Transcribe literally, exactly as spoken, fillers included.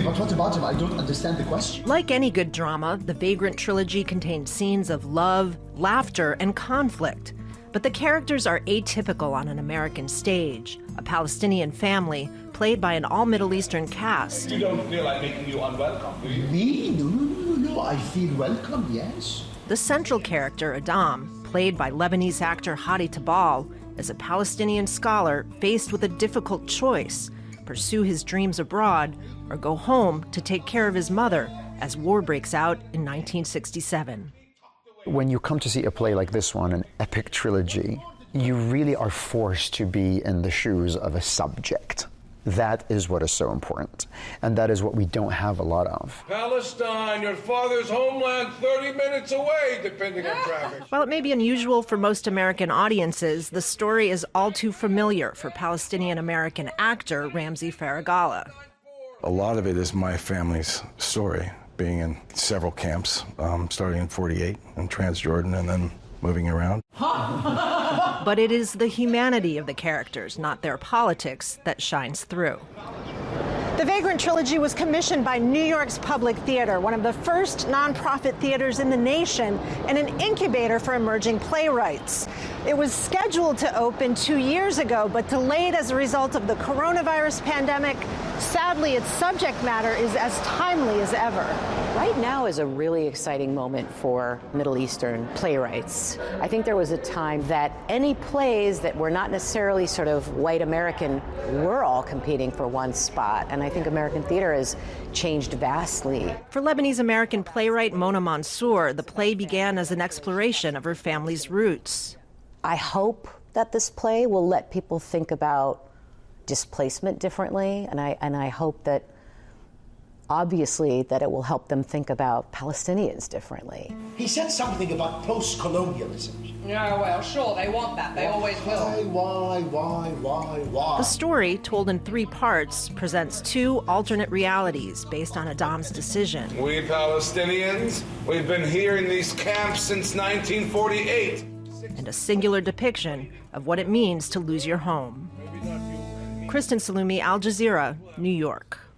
but what about him? I don't understand the question. Like any good drama, the Vagrant trilogy contains scenes of love, laughter, and conflict. But the characters are atypical on an American stage. A Palestinian family, played by an all-Middle Eastern cast. You don't feel like making you unwelcome, do you? Me? No, no, no, no. I feel welcome, yes. The central character, Adam, played by Lebanese actor Hadi Tabal, is a Palestinian scholar faced with a difficult choice: pursue his dreams abroad or go home to take care of his mother as war breaks out in nineteen sixty-seven. When you come to see a play like this one, an epic trilogy, you really are forced to be in the shoes of a subject. That is what is so important, and that is what we don't have a lot of. Palestine, your father's homeland, thirty minutes away, depending on traffic. While it may be unusual for most American audiences, the story is all too familiar for Palestinian-American actor Ramsey Faragala. A lot of it is my family's story, being in several camps, um, starting in forty-eight in Transjordan and then moving around. But it is the humanity of the characters, not their politics, that shines through. The Vagrant trilogy was commissioned by New York's Public Theater, one of the first nonprofit theaters in the nation and an incubator for emerging playwrights. It was scheduled to open two years ago, but delayed as a result of the coronavirus pandemic. Sadly, its subject matter is as timely as ever. Right now is a really exciting moment for Middle Eastern playwrights. I think there was a time that any plays that were not necessarily sort of white American were all competing for one spot, and I think American theater has changed vastly. For Lebanese-American playwright Mona Mansour, the play began as an exploration of her family's roots. I hope that this play will let people think about displacement differently, and I and I hope that, obviously, that it will help them think about Palestinians differently. He said something about post-colonialism. Yeah, well, sure, they want that. They always will. Why, why, why, why, why? The story, told in three parts, presents two alternate realities based on Adam's decision. We Palestinians, we've been here in these camps since nineteen forty-eight. And a singular depiction of what it means to lose your home. Kristen Salumi, Al Jazeera, New York.